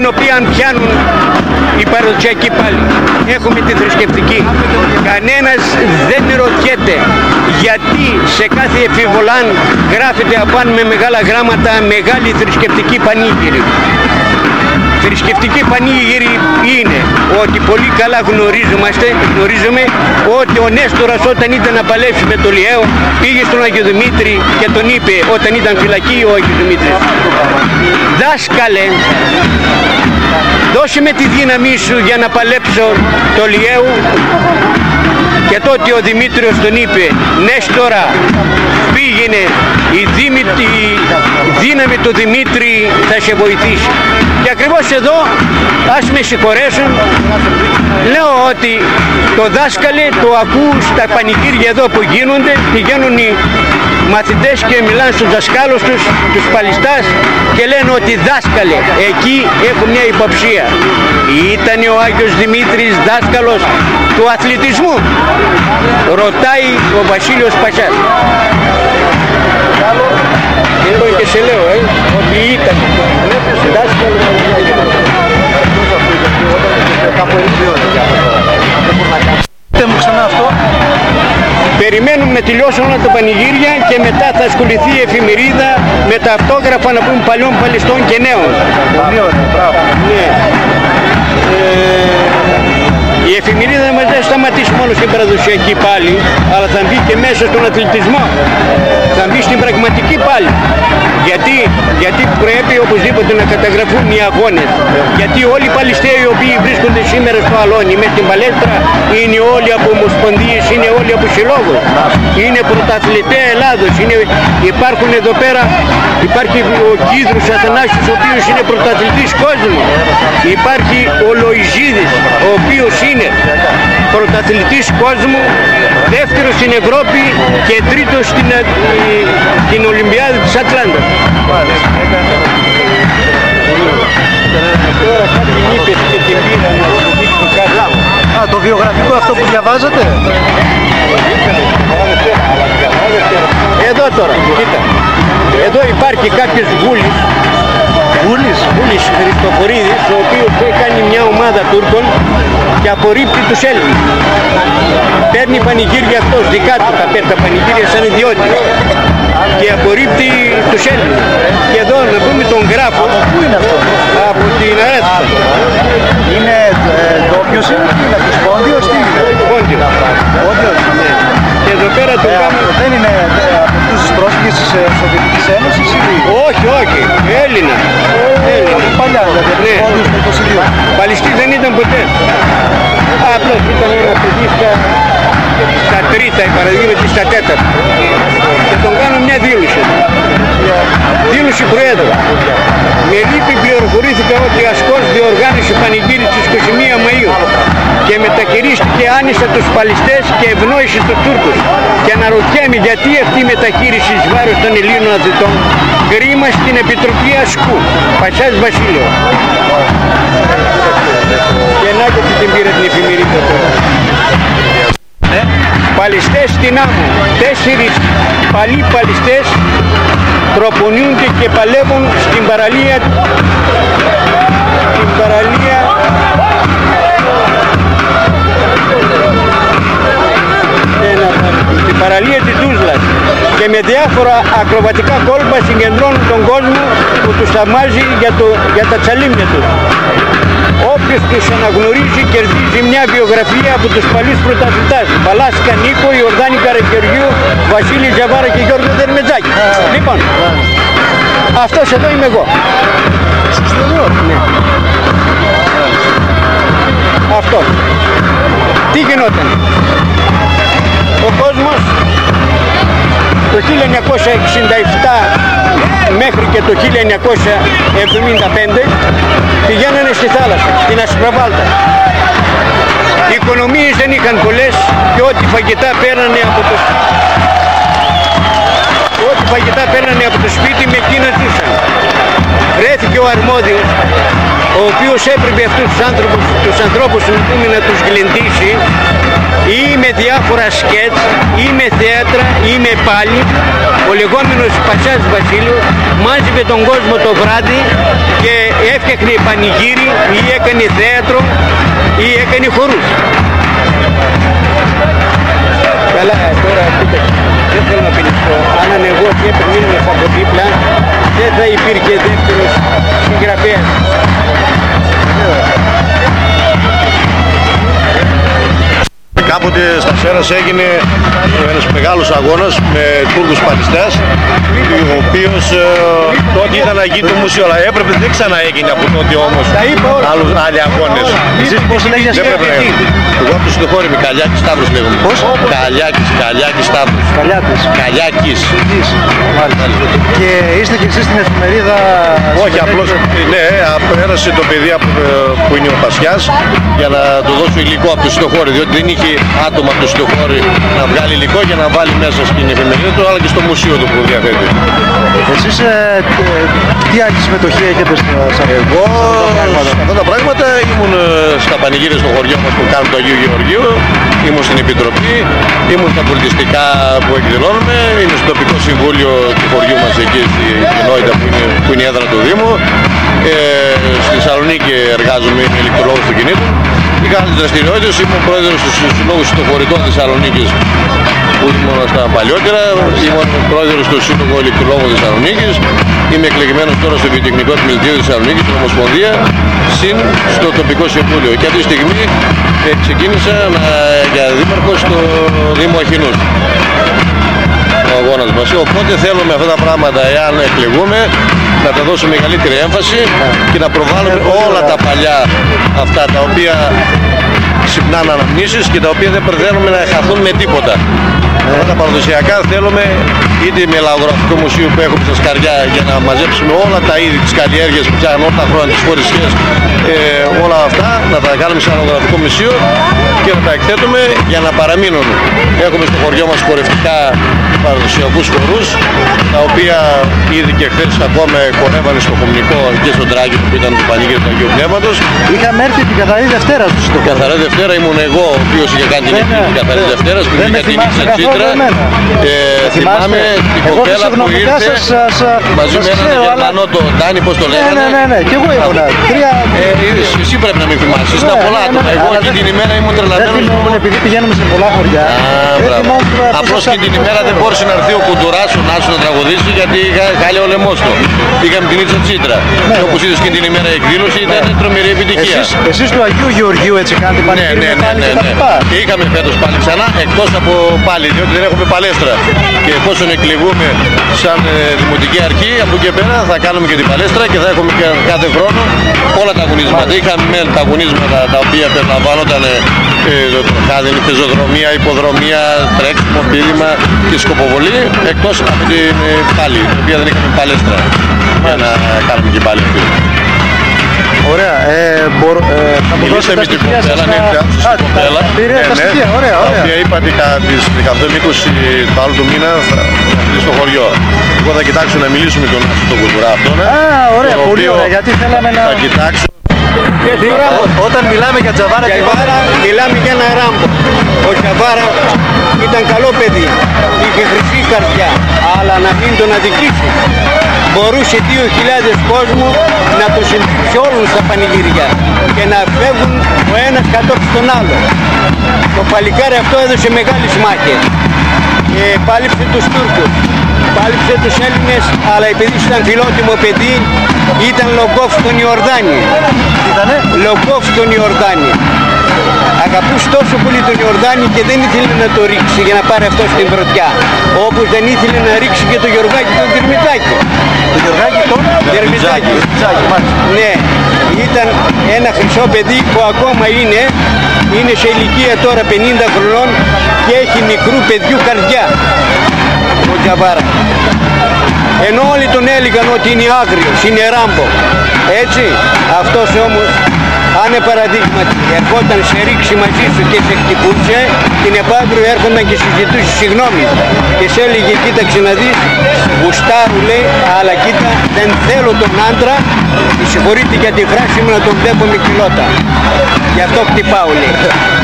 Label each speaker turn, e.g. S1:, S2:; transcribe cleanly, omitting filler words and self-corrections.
S1: οποία πιάνουν οι παραδοσιακοί πάλι. Έχουμε τη θρησκευτική. Κανένας δεν ρωτιέται γιατί σε κάθε εφηβολάν γράφεται απάνω με μεγάλα γράμματα μεγάλη θρησκευτική πανήγυρη. Θρησκευτική πανήγυρη είναι ότι πολύ καλά γνωρίζουμε ότι ο Νέστορας όταν ήταν να παλέψει με το Λιαίο πήγε στον Άγιο Δημήτρη και τον είπε όταν ήταν φυλακή ο Άγιος Δημήτρης, δάσκαλε, δώσε με τη δύναμή σου για να παλέψω το Λιαίο. Και τότε ο Δημήτριος τον είπε, Νέστορα, πήγαινε, η δύναμη του Δημήτρη θα σε βοηθήσει. Και ακριβώς εδώ, ας με συγχωρέσουν, λέω ότι το δάσκαλε το ακούς στα πανηγύρια εδώ που γίνονται, πηγαίνουν οι μαθητές και μιλάνε στους δασκάλους τους παλιστάς και λένε ότι δάσκαλε, εκεί έχω μια υποψία. Ήταν ο Άγιος Δημήτρης δάσκαλος του αθλητισμού? Ρωτάει ο Βασίλειος Πασιάς. Λοιπόν και σε λέω ότι ήταν δάσκαλος.
S2: Μου ξανά αυτό.
S1: Περιμένουμε να τελειώσουν όλα τα πανηγύρια και μετά θα ασχοληθεί η εφημερίδα με τα αυτόγραφα να πούμε παλιών παλιστών και νέων.
S2: Πολύ ωραία, μπράβο.
S1: Ναι. Η εφημερίδα μας δεν σταματήσει μόνο στην παραδοσιακή πάλι, αλλά θα μπει και μέσα στον αθλητισμό. Θα μπει στην πραγματική πάλι. Γιατί πρέπει οπωσδήποτε να καταγραφούν οι αγώνες. Γιατί όλοι οι παλιστέοι οι οποίοι βρίσκονται σήμερα στο Αλόνι με την παλέτρα είναι όλοι από ομοσπονδίες, είναι όλοι από συλλόγους. Είναι πρωταθλητές Ελλάδος. Υπάρχουν εδώ πέρα, υπάρχει ο Κίδρους Αθανάσιος ο οποίος είναι πρωταθλητής κόσμου. Υπάρχει ο Λοϊζίδης ο οποίος είναι πρωταθλητής κόσμου, δεύτερος στην Ευρώπη και τρίτος στην Ολυμπιάδα της Ατλάντα. Τώρα κάποιοι είπες και την πήρα να σου δείξουν κάτι.
S2: Α, το βιογραφικό αυτό που διαβάζετε.
S1: Εδώ τώρα, κοίτα. Εδώ υπάρχει κάποιος Βούλης Χριστοφορίδης, ο οποίος έχει κάνει μια ομάδα Τούρκων και απορρίπτει τους Έλληνες. Παίρνει πανηγύρια αυτός, δικά του τα παίρνει τα πανηγύρια σαν ιδιότητα και απορρίπτει τους Έλληνες. Και εδώ να πούμε τον Γράφο.
S2: Από πού είναι αυτό?
S1: Από την Αρέθουσα.
S2: Είναι ντόπιος, είναι από τους Πόντιος, τι είναι?
S1: Πόντιος. Ναι. Και εδώ πέρα το κάνουμε.
S2: Δεν είναι από αυτούς τους πρόσφυγες της Σοβιετικής Ένωσης ή?
S1: Όχι, Έλληνα.
S2: Παλιά δηλαδή, από τους Πόντιους το 22.
S1: Παλιστή δεν ήταν ποτέ. Απλώς ήταν ένα παιδί στα τρίτα, η παραδείγματι στα τέταρτα. Και τον κάνω μια δήλωση. Δήλωση Προέδρου. Με λύπη πληροφορήθηκα ότι η Ασκός διοργάνωσε πανηγύρι στις 21 Μαΐου και μεταχειρίστηκε άνισα τους παλιστές και ευνόησε τους Τούρκους. Και αναρωτιέμαι γιατί αυτή η μεταχείριση εις βάρος των Ελλήνων αθλητών. Κρίμα στην Επιτροπή Ασκού. Πασιάς Βασίλειο. Και να και την πήρα την εφημερίδα τώρα. Παλιστές στην Άμμο. 4 παλιοί παλιστές προπονούνται και παλεύουν στην παραλία της Τούσλας και με διάφορα ακροβατικά κόλπα συγκεντρώνουν τον κόσμο που τους θαυμάζει για τα τσαλίμια τους. Όποιος τους αναγνωρίζει κερδίζει μια βιογραφία από τους παλιούς πρωταθλητάς. Παλάσκα Νίκο, Ιορδάνη Καραγεωργίου, Βασίλη Τζαβάρα και Γιώργο Δερμετζάκη. Λοιπόν, αυτός εδώ είμαι εγώ. Ναι. Αυτός. Τι γινόταν? Ο κόσμος το 1967 μέχρι και το 1975 πηγαίνανε στη θάλασσα, στην Ασπραβάλτα. Οι οικονομίες δεν είχαν πολλές και ό,τι φαγητά παίρνανε από το σπίτι με εκείνα ζούσαν. Βρέθηκε ο αρμόδιος, ο οποίος έπρεπε αυτούς τους ανθρώπους να τους γλεντήσει ή με διάφορα σκέτς ή με θέατρα ή με πάλι. Ο λεγόμενος Πασάς Βασίλειος μάζευε τον κόσμο το βράδυ και έφτιαχνε πανηγύρι ή έκανε θέατρο ή έκανε χορούς. Καλά, τώρα δεν θέλω να πειληθώ. Αν εγώ και μείνουμε από δίπλα, δεν θα υπήρχε δεύτερος συγγραφέας.
S3: Κάποτε στα Σέρας έγινε ένας μεγάλος αγώνας με Τούρκους παλιστές, ο οποίος τότε ήταν να γίνει το μουσείο, αλλά έπρεπε, δεν ξαναέγινε από τότε όμως άλλοι αγώνες.
S2: Εσείς πώς λέγεσαι?
S3: Εγώ από το Συντοχώρη είμαι, Καλιάκης Σταύρος λέγομαι.
S2: Πώς?
S3: Καλιάκης Σταύρος. Καλιάκης.
S2: Και είστε και εσείς στην εφημερίδα?
S3: Όχι, απλώς, ναι, πέρασε το παιδί που είναι ο Πασιάς για να του δώσω υλικό από το Συντοχώρη, διότι δεν είχε άτομα από το Συντοχώρη να βγάλει υλικό για να βάλει μέσα στην εφημερίδα του, αλλά και στο μουσείο του που διαθέτει.
S2: Εσείς τι άλλη συμμετοχή έχετε σε
S3: Εγώ σε αυτά τα πράγματα ήμουν στα πανηγύρια στο χωριό μας που κάνουμε το Αγίου Γεωργίου, ήμουν στην Επιτροπή, ήμουν στα πολιτιστικά που εκδηλώνουμε, είμαι στο τοπικό συμβούλιο του χωριού μας εκεί στην κοινότητα που είναι η έδρα του Δήμου. Στη Θεσσαλονίκη εργάζομαι, είμαι ηλεκτρολόγος του κινήτου. Είχα άλλες δραστηριότητες, ήμουν πρόεδρος του Συλλόγου Συντοχωρητών Θεσσαλονίκης που ήμουν στα παλιότερα, ήμουν πρόεδρος του Σύλλογου Ηλεκτρολόγων Θεσσαλονίκης, είμαι εκλεγμένος τώρα στο Βιοτεχνικό Επιμελητήριο Θεσσαλονίκης, στην Ομοσπονδία, συν στο τοπικό συμβούλιο. Και αυτή τη στιγμή ξεκίνησα για δήμαρχο στο Δήμο Αχινούς. Ο αγώνας μας. Οπότε θέλουμε αυτά τα πράγματα, εάν εκλεγούμε, να τα δώσουμε μεγαλύτερη έμφαση και να προβάλλουμε όλα τα παλιά αυτά τα οποία ξυπνάνε αναμνήσεις και τα οποία δεν θέλουμε να χαθούν με τίποτα. Αυτά τα παραδοσιακά θέλουμε, είτε με λαογραφικό μουσείο που έχουμε στα Σκαριά, για να μαζέψουμε όλα τα είδη της καλλιέργειας που φτιάχνουν όλα τα χρόνια, τις φορεσιές, όλα αυτά, να τα κάνουμε σε λαογραφικό μουσείο και να τα εκθέτουμε για να παραμείνουν. Έχουμε στο χωριό μας χορευτικά παραδοσιακούς χορούς, τα οποία ήδη και χθες ακόμα χορεύανε στο Κομμουνικό και στον Τράκη που ήταν το πανηγύρι του Αγίου Πνεύματος.
S2: Είχαμε έρθει την Καθαρή Δευτέρα στο Συντοχώρη.
S3: Καθαρή Δευτέρα ήμουν εγώ, ο οποίος είχε κάνει την νίκη της Καθαρής Δευτέρας, που είχε την νίκη της Τσίτρα. Θυμάμαι την κοπέλα που ήρθε μαζί με έναν Γερμανό, τον Ντάνι, πώς το λέγανε.
S2: Ναι, και εγώ ήμουν.
S3: Εσύ πρέπει να μην θυμάσαι, ήταν πολλά άτομα. Εγώ και την ημέρα ήμουν τρελαμένος.
S2: Επειδή πηγαίνουμε σε πολλά χωριά.
S3: Απλώς και την ημέρα δεν μπόρεσε να έρθει ο Κουντουράς ο Νάσος να τραγουδήσει, γιατί χάλια ο λαιμός του. Είχαμε την Ίτσα Τσίτρα. Και όπως είδες και την ημέρα εκδήλωση ήταν τρομερή επιτυχία.
S2: Εσείς του Αγίου Γεωργίου έτσι κάνετε πανηγύρια πάλι και τα λοιπά?
S3: Και είχαμε φέτος πάλι ξανά, εκτός από πάλι, διότι δεν έχουμε παλέστρα. Και εφόσον εκλεγούμε σαν δημοτική αρχή, από εκεί και πέρα θα κάνουμε και την παλέστρα και θα έχουμε και κάθε χρόνο όλα τα αγωνίσματα. Είχαμε τα αγωνίσματα τα οποία περιλαμβάνονταν πεζοδρομία, υποδρομία, τρέξιμο, πήδημα και σκοποβολή, εκτός από την πάλι, την οποία δεν είχαμε παλέστρα για να κάνουμε και πάλι αυτή.
S2: Ωραία, θα μου δώσετε τα στοιχεία σας να... Τα στοιχεία, ωραία.
S3: Τα οποία είπατε κατά το μήκος του άλλου του μήνα θα έρθει στο χωριό. Εγώ θα κοιτάξω να μιλήσουμε με τον Άσο τον Κουτουρά αυτόν.
S2: Ωραία, πολύ ωραία, γιατί θέλαμε να...
S3: Θα κοιτάξω.
S2: Όταν μιλάμε για Τζαβάρα και Βάρα,
S1: μιλάμε για ένα Ράμπο. Ο Τζαβάρα ήταν καλό παιδί, είχε χρυσή καρδιά, αλλά να μην τον αδικήσει. Μπορούσε 2.000 κόσμο να το συντηρήσει όλους στα πανηγύρια και να φεύγουν ο ένας κατόπιν τον άλλο. Το παλικάρι αυτό έδωσε μεγάλες μάχες. Πάλιψε τους Τούρκους, πάλιψε τους Έλληνες, αλλά επειδή ήταν φιλότιμο παιδί, ήταν Λογκόφ στον Ιορδάνη.
S2: Ήτανε?
S1: Λογκόφ στον Ιορδάνη. Αγαπούσε τόσο πολύ τον Ιορδάνη και δεν ήθελε να το ρίξει για να πάρει αυτό στην πρωτιά. Όπως δεν ήθελε να ρίξει και το Γιωργάκη τον Δερμητάκη.
S2: Το Γιωργάκη τον
S1: Δερμητάκη. Ναι, ήταν ένα χρυσό παιδί που ακόμα είναι σε ηλικία τώρα 50 χρονών και έχει μικρού παιδιού καρδιά. Ο Τζαβάρα. Ενώ όλοι τον έλεγαν ότι είναι άγριος, είναι Ράμπο. Έτσι, αυτός όμως, αν παραδείγματι ερχόταν σε ρίξη μαζί σου και σε χτυπούσε, την επαύριο έρχονταν και συζητούσε συγγνώμη. Και σε έλεγε, κοίταξε να δεις, γουστάρου λέει, αλλά κοίτα, δεν θέλω τον άντρα, συγχωρείτε για τη φράση μου, να τον βλέπω με κιλότα. Γι' αυτό χτυπάω λέει.